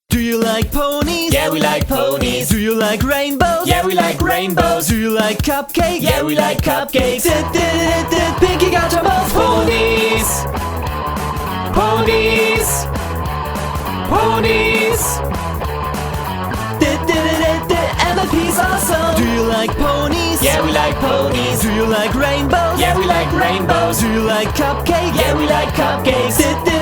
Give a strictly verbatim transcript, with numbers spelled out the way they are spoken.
Do you like ponies? Yeah, we like ponies. Do you like rainbows? Yeah, we like rainbows. Do you like cupcakes? Yeah, we like cupcakes. Dit, dit, dit, dit, Pinky got your most Ponies. Ponies. Ponies. Dit, dit, dit, dit, M L P's awesome. Do you like ponies? Yeah, we like ponies. Do you like rainbows? Yeah, we like rainbows. Do you like cupcakes? Yeah, we like cupcakes. Dit, dit,